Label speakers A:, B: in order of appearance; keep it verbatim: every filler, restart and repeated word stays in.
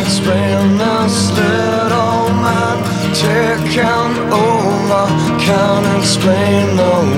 A: explain this little man taking over. Can't explain the